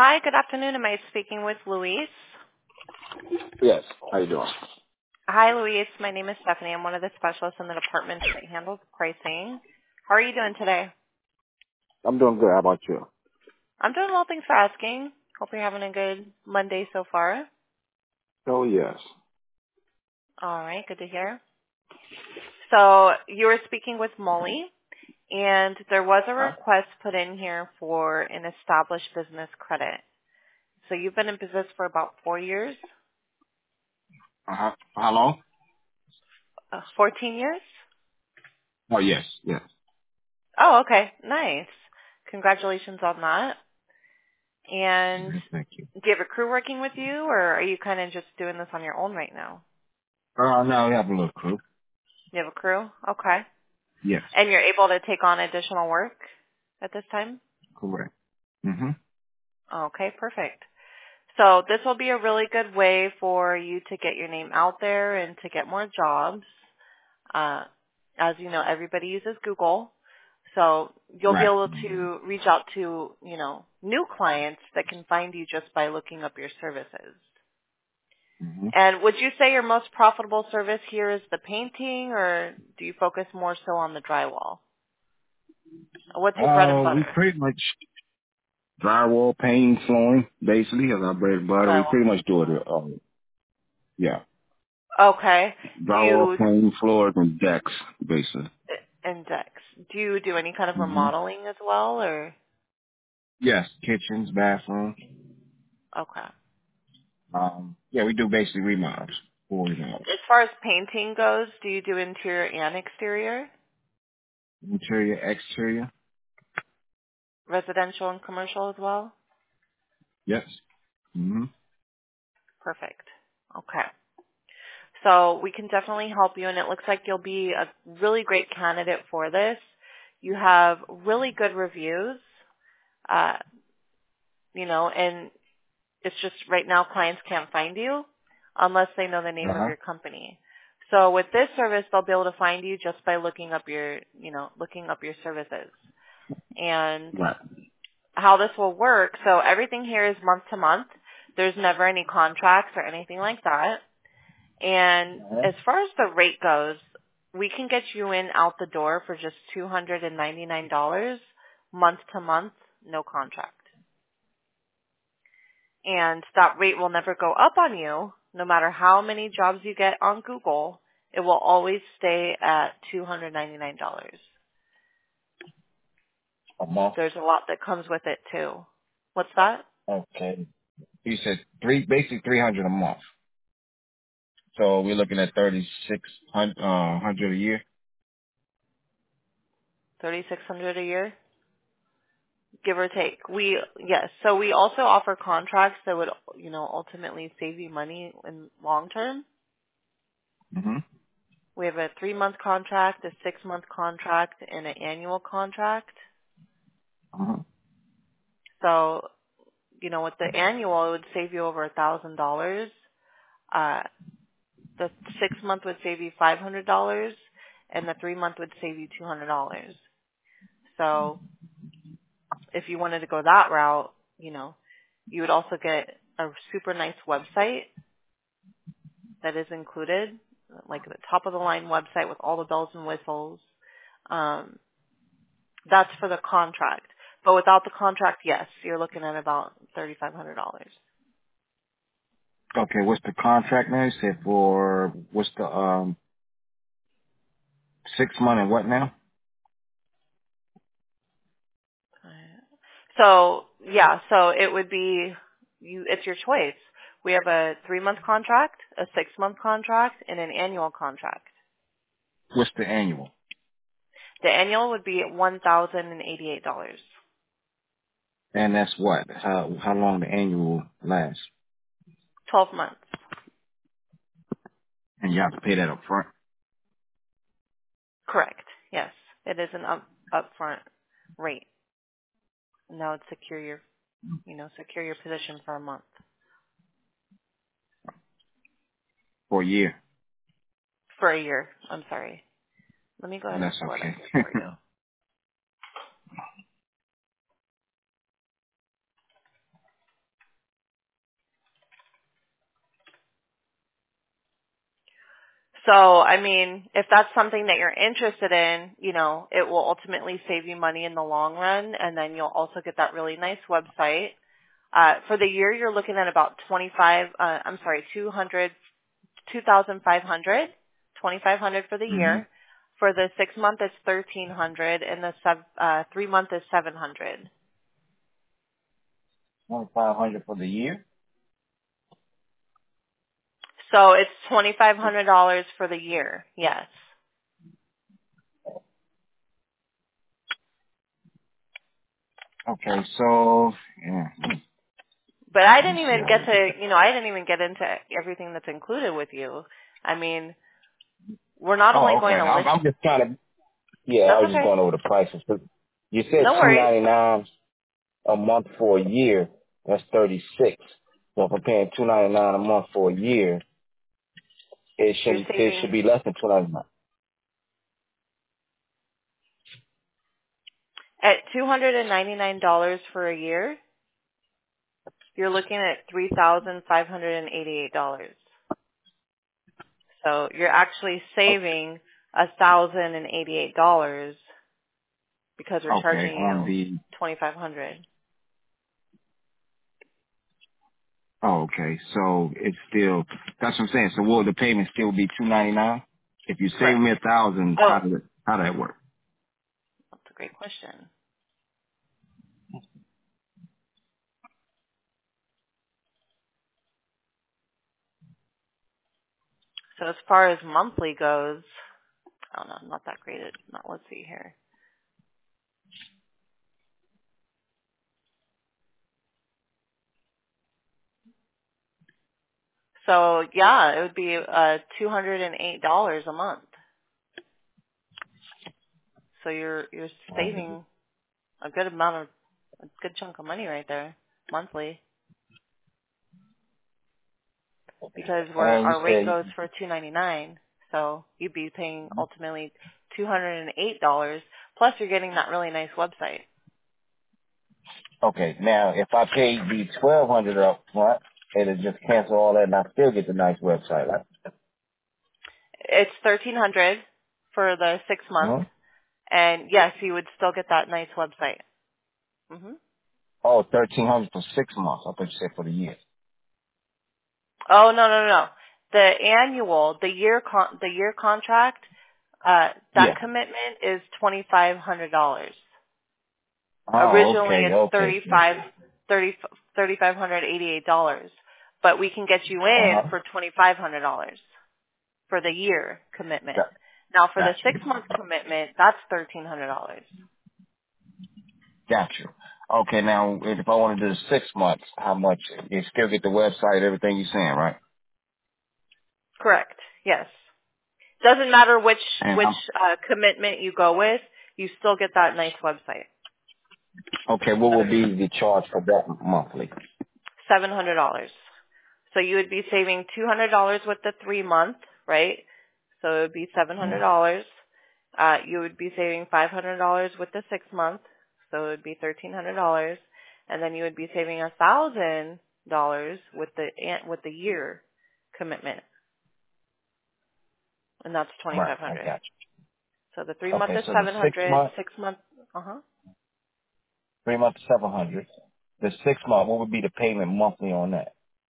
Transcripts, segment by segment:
Hi, good afternoon. Am I speaking with Luis? Yes. How you doing? Hi, Luis. My name is Stephanie. I'm one of the specialists in the department that handles pricing. How are you doing today? I'm doing good. How about you? I'm doing well, thanks for asking. Hope you're having a good Monday so far. Oh, yes. All right, good to hear. So you were speaking with Molly, and there was a Huh? request put in here for an established business credit. So you've been in business for about 4 years? Uh-huh. How long? 14 years? Oh, yes. Yes. Oh, okay. Nice. Congratulations on that. And Mhm. Thank you. do you have a crew working with you, or are you kind of just doing this on your own right now? Now we have a little crew. You have a crew? Okay. Yes. And you're able to take on additional work at this time? Correct. Mm-hmm. Okay, perfect. So this will be a really good way for you to get your name out there and to get more jobs. Uh, as you know, everybody uses Google. So you'll be Right. able to reach out to, new clients that can find you just by looking up your services. Mm-hmm. And would you say your most profitable service here is the painting, or do you focus more so on the drywall? What's your bread and We butter? pretty much drywall, painting, flooring, basically, as our bread and butter. We Drywall. pretty much do it. Yeah. Okay. Do Drywall, you painting, floors, and decks, basically. index? Do you do any kind of Mm-hmm. remodeling as well, or Yes. Kitchens, bathrooms. okay? Yeah, we do basically remodels. Full remodels. As far as painting goes, do you do interior and exterior, Interior, exterior. residential and commercial as well? Yes. Mm-hmm. Perfect. Okay. So we can definitely help you, and it looks like you'll be a really great candidate for this. You have really good reviews, uh, and it's just right now clients can't find you unless they know the name of Uh-huh. your company. So with this service, they'll be able to find you just by looking up your services. And Right. how this will work, so everything here is month to month. There's never any contracts or anything like that. And Uh-huh. as far as the rate goes, we can get you in out the door for just $299 month to month, no contract. And that rate will never go up on you, no matter how many jobs you get on Google. It will always stay at $299. A month. There's a lot that comes with it too. What's that? Okay. You said basically 300 a month. So we're looking at 3,600 hundred a year. $3,600 a year, give or take. Yes. So we also offer contracts that would, ultimately save you money in long term. Mm-hmm. We have a 3-month contract, a 6-month contract, and an annual contract. Uh-huh. So, with the annual, it would save you over $1,000. The 6-month would save you $500, and the 3-month would save you $200. So, if you wanted to go that route, you would also get a super nice website that is included, like the top of the line website with all the bells and whistles. Um, that's for the contract. But without the contract, yes, you're looking at about $3,500. Okay, what's the contract now? You said for, what's the 6 month and what now? So yeah, so it would be it's your choice. We have a 3-month contract, a 6-month contract, and an annual contract. What's the annual? The annual would be $1,088. And that's what? How long the annual lasts? 12 months. And you have to pay that up front? Correct. Yes. It is an upfront rate. And that would secure your position for a month. For a year. For a year. I'm sorry. Let me go And ahead and that's pull it up okay. here for you. So, I mean, if that's something that you're interested in, you know, it will ultimately save you money in the long run, and then you'll also get that really nice website. For the year, you're looking at about 2,500 for the Mm-hmm. year. For the 6 month, it's 1,300, and the 3 month is 700. 2,500 for the year. So it's $2,500 for the year. Yes. Okay, so yeah. But I Let didn't me see even how get we do to, that. you know, I didn't even get into everything that's included with you. I mean, we're not only Oh, okay. going to list. I'm just trying to. Yeah, I That's was just okay. going over the prices. But you said No worries. $299 a month for a year. That's 36. Well, if I'm paying $299 a month for a year, You're it should saving be less than $299. at $299 for a year. You're looking at $3,588. So you're actually saving $1,088 because we're Okay, charging on you the. $2,500. Oh, okay. So it's still. That's what I'm saying. So will the payment still be $299? If you save Correct. me 1,000, Oh, how does that work? that's a great question. So as far as monthly goes, oh no, not that great. Not. Let's see here. So yeah, it would be $208 a month. So you're saving a good chunk of money right there monthly because You our rate said goes for $299. So you'd be paying ultimately $208 plus you're getting that really nice website. okay. Now, if I paid the $1,200 up front, it'll just cancel all that, and I still get the nice website, right? It's $1,300 for the 6 months, Mm-hmm. and yes, you would still get that nice website. hmm Oh, 1,300 for 6 months. I thought you said for the year. Oh no. The year contract, that Yeah. commitment is $2,500. Oh, Originally, okay, it's okay. $3,588, but we can get you in Uh-huh. for $2,500 for the year commitment. Got, Now, for the got you. 6 month commitment, that's $1,300. Got you. Okay, now, if I want to do the 6 months, how much? You still get the website, everything you're saying, right? Correct. Yes. Doesn't matter which And commitment you go with, you still get that nice website. okay, what will be the charge for that monthly? $700. So you would be saving $200 with the 3 month, right? So it would be $700. You would be saving $500 with the 6 month, so it would be $1,300, and then you would be saving $1,000 with the year commitment, and that's Right, I 2,500. got So the 3 you. month Okay, is so the 6 700, month, 6 month, 3 months, 700. The 6 month, what would be the payment monthly on that?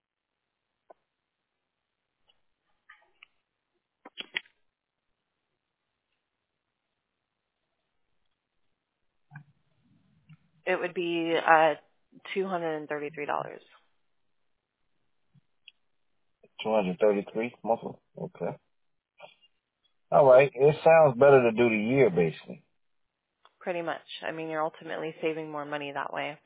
it would be $233. 233 monthly? Okay. All right. It sounds better to do the year, basically. Pretty much. I mean, you're ultimately saving more money that way.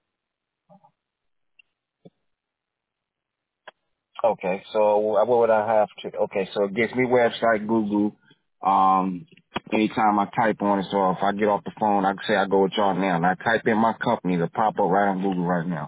Okay, so what would I have to? Okay, so it gets me website Google. Anytime I type on it, so if I get off the phone, I can say I go with y'all now, and I type in my company, it'll pop up right on Google right now.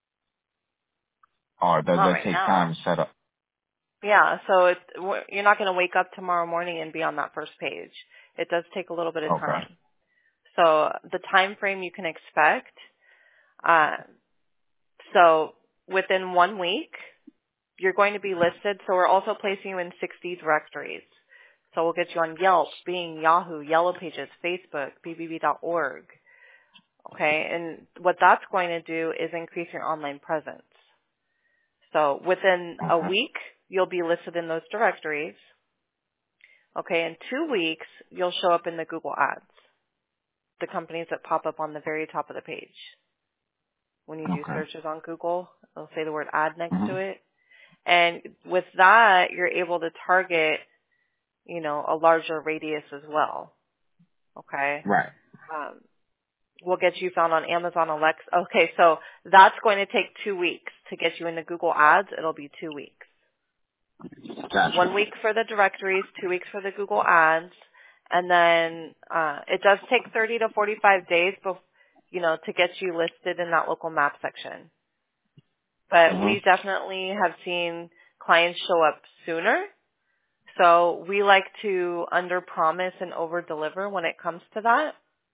Or does Not that right take now. time to set up? Yeah, so you're not going to wake up tomorrow morning and be on that first page. It does take a little bit of Okay. time. So the time frame you can expect, uh, so within 1 week, you're going to be listed. So we're also placing you in 60 directories. So we'll get you on Yelp, Bing, Yahoo, Yellow Pages, Facebook, bbb.org. Okay, and what that's going to do is increase your online presence. So within a week, you'll be listed in those directories. Okay, in 2 weeks, you'll show up in the Google Ads, the companies that pop up on the very top of the page. When you do searches on Google, it'll say the word ad next to it. And with that, you're able to target, a larger radius as well. Okay? Right. We'll get you found on Amazon, Alexa. Okay, so that's going to take 2 weeks to get you into Google Ads. It'll be 2 weeks. Gotcha. 1 week for the directories, 2 weeks for the Google Ads, and then it does take 30 to 45 days, to get you listed in that local map section. But we definitely have seen clients show up sooner. So we like to under-promise and over-deliver when it comes to that.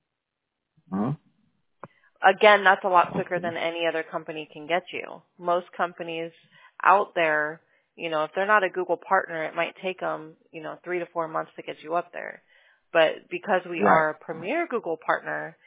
Again, that's a lot quicker than any other company can get you. Most companies out there, if they're not a Google partner, it might take them, 3 to 4 months to get you up there. But because we are a premier Google partner,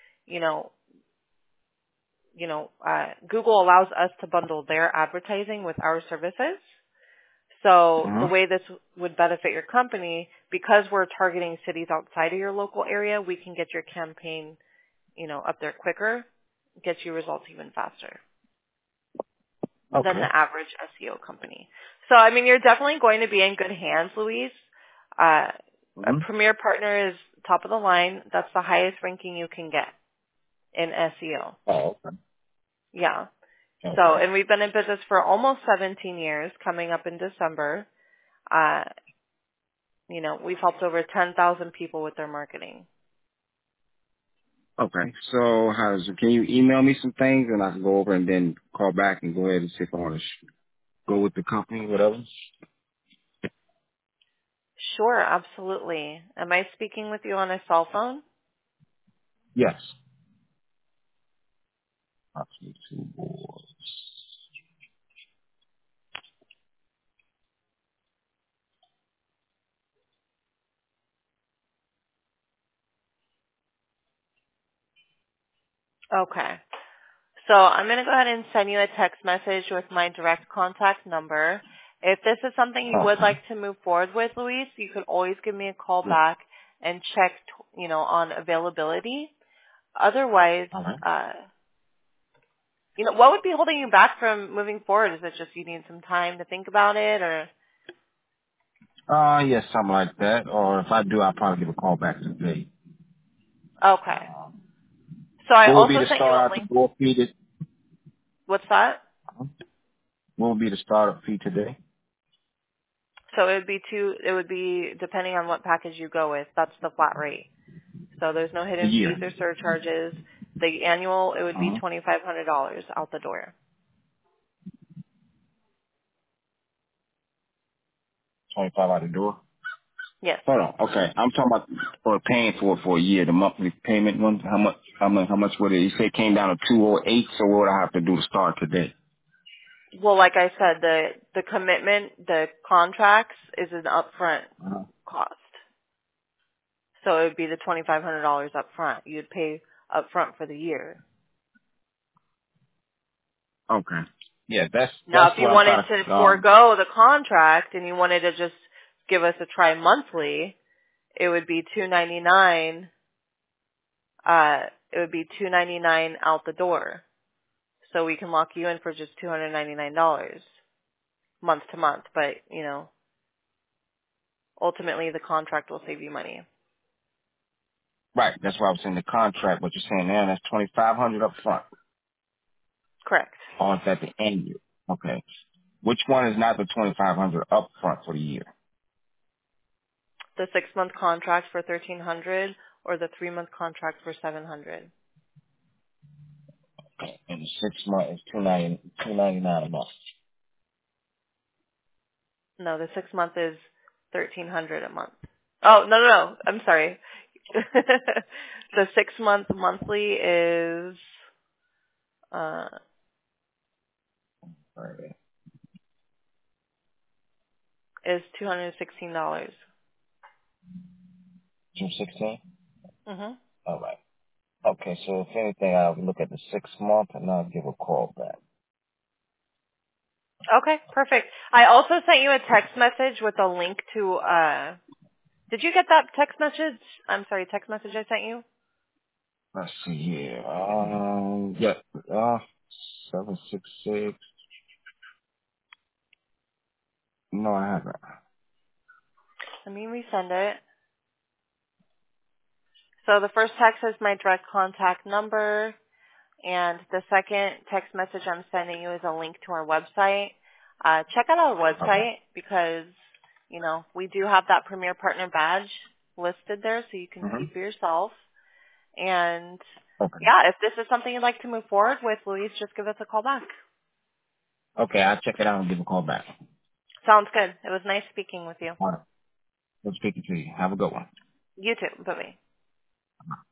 Google allows us to bundle their advertising with our services. So the way this would benefit your company, because we're targeting cities outside of your local area, we can get your campaign, up there quicker, get you results even faster than the average SEO company. So, you're definitely going to be in good hands, Luis. A premier partner is top of the line. That's the highest ranking you can get in SEO. Oh, okay. Yeah. Okay. So, and we've been in business for almost 17 years, coming up in December. We've helped over 10,000 people with their marketing. Okay. So can you email me some things and I can go over and then call back and go ahead and see if I want to go with the company, whatever? Sure, absolutely. Am I speaking with you on a cell phone? Yes. Option 2 boards. Okay. So I'm going to go ahead and send you a text message with my direct contact number. If this is something you would like to move forward with, Luis, you can always give me a call back and check, on availability. Otherwise, what would be holding you back from moving forward? Is it just you need some time to think about it, or? Yes, something like that. Or if I do, I'll probably give a call back today. Okay. So I What would also be the sent you a start out link. the door fee? What's that? What would be the startup fee today? So it would be depending on what package you go with. That's the flat rate. So there's no A hidden year. fees or surcharges. The annual, it would be $2,500 out the door. 25 out the door? Yes. Hold on. Okay. I'm talking about for paying for a year, the monthly payment one. How much would it? You say it came down to 208, so what would I have to do to start today? Well, like I said, the commitment, the contracts is an upfront cost. So it would be the $2,500 upfront. You'd pay upfront for the year. Okay. Yeah, that's Now, if you what I'm wanted trying to forego the contract and you wanted to just give us a try monthly, it would be $299. It would be $299 out the door. So we can lock you in for just $299 month to month. But, ultimately the contract will save you money. Right. That's why I was in the contract. What you're saying now, that's 2,500 up front. Correct. Or is that the end year? Okay. Which one is not the 2,500 up front for the year? The 6-month contract for $1,300 or the 3-month contract for $700. Okay. And the 6 month is $299 a month. No, the 6-month is $1,300 a month. Oh, no. I'm sorry. The 6-month monthly is, Right. is $216. 216. Mhm. All right. Okay, so if anything, I'll look at the 6 month and I'll give a call back. Okay, perfect. I also sent you a text message with a link to did you get that text message? I'm sorry, text message I sent you? Let's see here. Yeah. 766. No, I haven't. Let me resend it. So the first text is my direct contact number, and the second text message I'm sending you is a link to our website. Check out our Okay. website because, you know, we do have that Premier Partner badge listed there so you can Mm-hmm. see for yourself. And Okay. yeah, if this is something you'd like to move forward with, Louise, just give us a call back. Okay, I'll check it out and give a call back. Sounds good. It was nice speaking with you. All right. Good speaking to you. Have a good one. You too. Bye-bye.